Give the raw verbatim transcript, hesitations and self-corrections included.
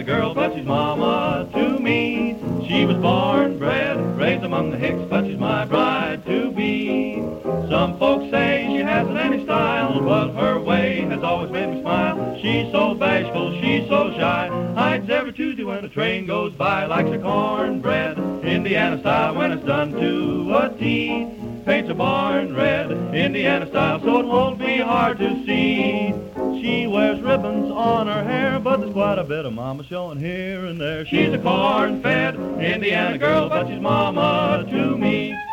girl, but she's mama to me. She was born, bred, raised among the Hicks, but she's my bride to be. Some folks say she hasn't any style, but her way has always made me smile. She's so bashful, she's so shy, hides every Tuesday when the train goes by. Likes her cornbread, Indiana style, when it's done to a T. Paints a barn red, Indiana style, so it won't be hard to see. She wears ribbons on her hair, but there's quite a bit of mama showing here and there. She's a corn-fed Indiana girl, but she's mama to me.